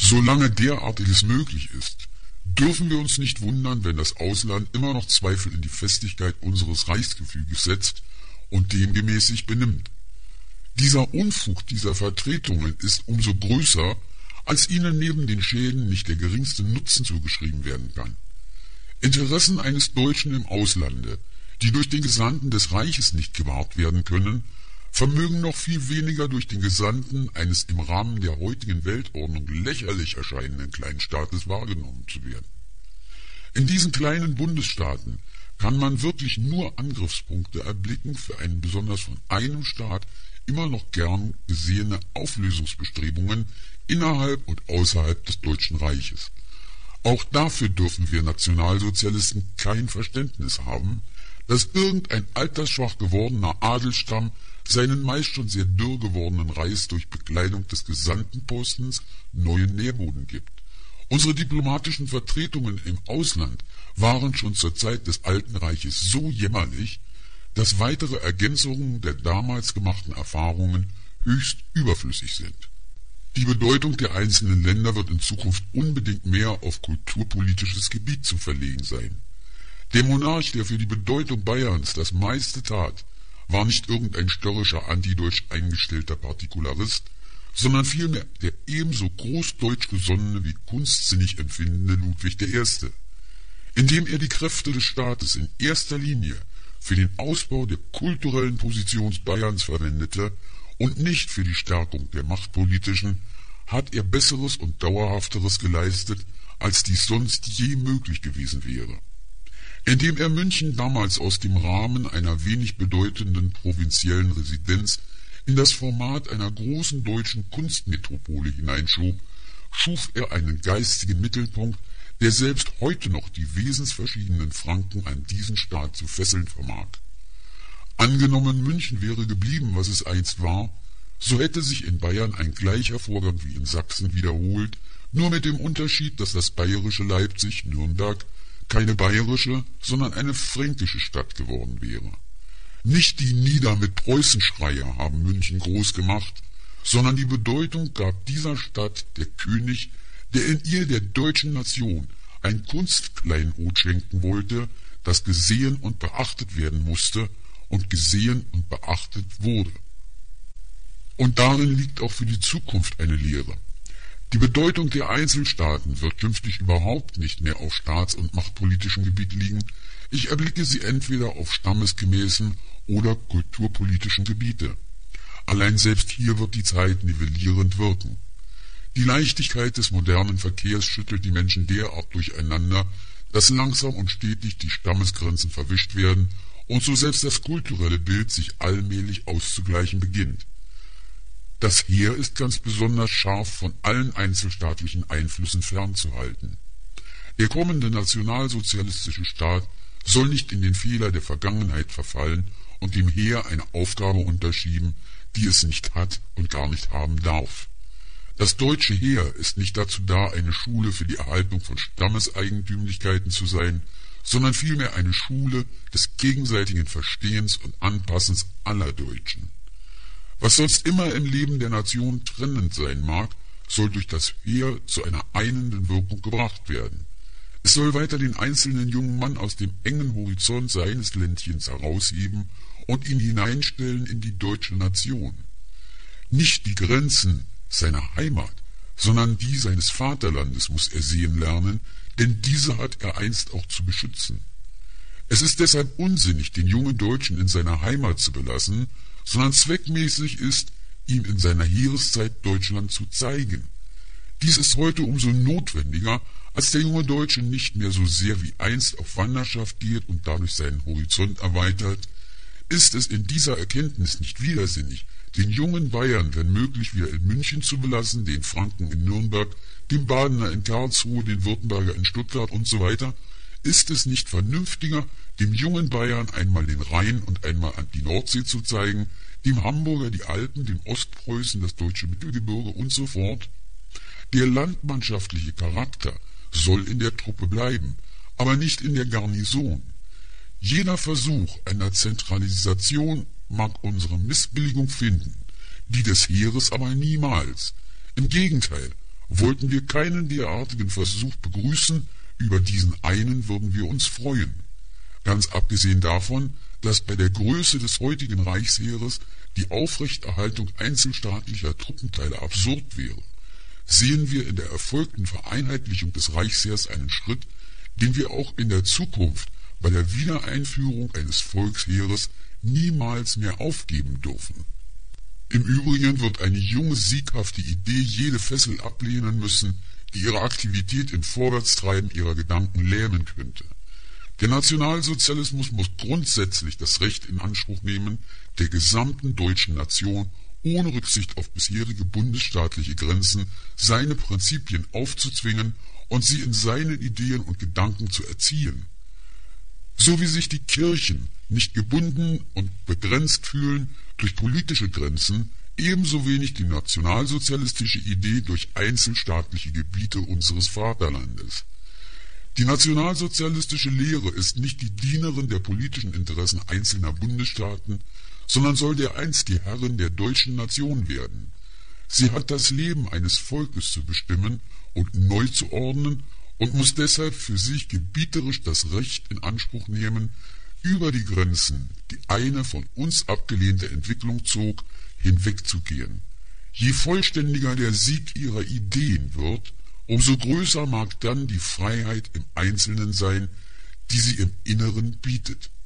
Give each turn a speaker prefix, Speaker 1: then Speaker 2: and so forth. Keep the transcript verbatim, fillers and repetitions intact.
Speaker 1: Solange derartiges möglich ist, dürfen wir uns nicht wundern, wenn das Ausland immer noch Zweifel in die Festigkeit unseres Reichsgefüges setzt und demgemäß sich benimmt. Dieser Unfug dieser Vertretungen ist umso größer, als ihnen neben den Schäden nicht der geringste Nutzen zugeschrieben werden kann. Interessen eines Deutschen im Auslande, die durch den Gesandten des Reiches nicht gewahrt werden können, vermögen noch viel weniger durch den Gesandten eines im Rahmen der heutigen Weltordnung lächerlich erscheinenden Kleinstaates wahrgenommen zu werden. In diesen kleinen Bundesstaaten kann man wirklich nur Angriffspunkte erblicken für einen besonders von einem Staat immer noch gern gesehene Auflösungsbestrebungen innerhalb und außerhalb des Deutschen Reiches. Auch dafür dürfen wir Nationalsozialisten kein Verständnis haben, dass irgendein altersschwach gewordener Adelsstamm seinen meist schon sehr dürr gewordenen Reis durch Bekleidung des Gesandtenpostens neuen Nährboden gibt. Unsere diplomatischen Vertretungen im Ausland waren schon zur Zeit des Alten Reiches so jämmerlich, dass weitere Ergänzungen der damals gemachten Erfahrungen höchst überflüssig sind. Die Bedeutung der einzelnen Länder wird in Zukunft unbedingt mehr auf kulturpolitisches Gebiet zu verlegen sein. Der Monarch, der für die Bedeutung Bayerns das meiste tat, war nicht irgendein störrischer antideutsch eingestellter Partikularist, sondern vielmehr der ebenso großdeutsch gesonnene wie kunstsinnig empfindende Ludwig der Erste. Indem er die Kräfte des Staates in erster Linie für den Ausbau der kulturellen Position Bayerns verwendete und nicht für die Stärkung der machtpolitischen, hat er Besseres und Dauerhafteres geleistet, als dies sonst je möglich gewesen wäre. Indem er München damals aus dem Rahmen einer wenig bedeutenden provinziellen Residenz in das Format einer großen deutschen Kunstmetropole hineinschob, schuf er einen geistigen Mittelpunkt, der selbst heute noch die wesensverschiedenen Franken an diesen Staat zu fesseln vermag. Angenommen, München wäre geblieben, was es einst war, so hätte sich in Bayern ein gleicher Vorgang wie in Sachsen wiederholt, nur mit dem Unterschied, dass das bayerische Leipzig, Nürnberg, keine bayerische, sondern eine fränkische Stadt geworden wäre. Nicht die Nieder- mit Preußenschreier haben München groß gemacht, sondern die Bedeutung gab dieser Stadt der König, der in ihr der deutschen Nation ein Kunstkleinod schenken wollte, das gesehen und beachtet werden musste und gesehen und beachtet wurde. Und darin liegt auch für die Zukunft eine Lehre. Die Bedeutung der Einzelstaaten wird künftig überhaupt nicht mehr auf staats- und machtpolitischem Gebiet liegen. Ich erblicke sie entweder auf stammesgemäßen oder kulturpolitischen Gebiete. Allein selbst hier wird die Zeit nivellierend wirken. Die Leichtigkeit des modernen Verkehrs schüttelt die Menschen derart durcheinander, dass langsam und stetig die Stammesgrenzen verwischt werden und so selbst das kulturelle Bild sich allmählich auszugleichen beginnt. Das Heer ist ganz besonders scharf von allen einzelstaatlichen Einflüssen fernzuhalten. Der kommende nationalsozialistische Staat soll nicht in den Fehler der Vergangenheit verfallen und dem Heer eine Aufgabe unterschieben, die es nicht hat und gar nicht haben darf. Das deutsche Heer ist nicht dazu da, eine Schule für die Erhaltung von Stammeseigentümlichkeiten zu sein, sondern vielmehr eine Schule des gegenseitigen Verstehens und Anpassens aller Deutschen. Was sonst immer im Leben der Nation trennend sein mag, soll durch das Heer zu einer einenden Wirkung gebracht werden. Es soll weiter den einzelnen jungen Mann aus dem engen Horizont seines Ländchens herausheben und ihn hineinstellen in die deutsche Nation. Nicht die Grenzen seiner Heimat, sondern die seines Vaterlandes muss er sehen lernen, denn diese hat er einst auch zu beschützen. Es ist deshalb unsinnig, den jungen Deutschen in seiner Heimat zu belassen, sondern zweckmäßig ist, ihm in seiner Heereszeit Deutschland zu zeigen. Dies ist heute umso notwendiger, als der junge Deutsche nicht mehr so sehr wie einst auf Wanderschaft geht und dadurch seinen Horizont erweitert. Ist es in dieser Erkenntnis nicht widersinnig, den jungen Bayern, wenn möglich, wieder in München zu belassen, den Franken in Nürnberg, den Badener in Karlsruhe, den Württemberger in Stuttgart und so weiter? Ist es nicht vernünftiger, dem jungen Bayern einmal den Rhein und einmal an die Nordsee zu zeigen, dem Hamburger die Alpen, dem Ostpreußen das deutsche Mittelgebirge und so fort? Der landmannschaftliche Charakter soll in der Truppe bleiben, aber nicht in der Garnison. Jeder Versuch einer Zentralisation mag unsere Missbilligung finden, die des Heeres aber niemals. Im Gegenteil, Wollten wir keinen derartigen Versuch begrüßen, über diesen einen würden wir uns freuen. Ganz abgesehen davon, dass bei der Größe des heutigen Reichsheeres die Aufrechterhaltung einzelstaatlicher Truppenteile absurd wäre, sehen wir in der erfolgten Vereinheitlichung des Reichsheers einen Schritt, den wir auch in der Zukunft bei der Wiedereinführung eines Volksheeres niemals mehr aufgeben dürfen. Im Übrigen wird eine junge, sieghafte Idee jede Fessel ablehnen müssen, die ihre Aktivität im Vorwärtstreiben ihrer Gedanken lähmen könnte. Der Nationalsozialismus muss grundsätzlich das Recht in Anspruch nehmen, der gesamten deutschen Nation ohne Rücksicht auf bisherige bundesstaatliche Grenzen seine Prinzipien aufzuzwingen und sie in seinen Ideen und Gedanken zu erziehen. So wie sich die Kirchen nicht gebunden und begrenzt fühlen durch politische Grenzen, ebenso wenig die nationalsozialistische Idee durch einzelstaatliche Gebiete unseres Vaterlandes. Die nationalsozialistische Lehre ist nicht die Dienerin der politischen Interessen einzelner Bundesstaaten, sondern soll dereinst die Herrin der deutschen Nation werden. Sie hat das Leben eines Volkes zu bestimmen und neu zu ordnen und muss deshalb für sich gebieterisch das Recht in Anspruch nehmen, über die Grenzen, die eine von uns abgelehnte Entwicklung zog, hinwegzugehen. Je vollständiger der Sieg ihrer Ideen wird, umso größer mag dann die Freiheit im Einzelnen sein, die sie im Inneren bietet.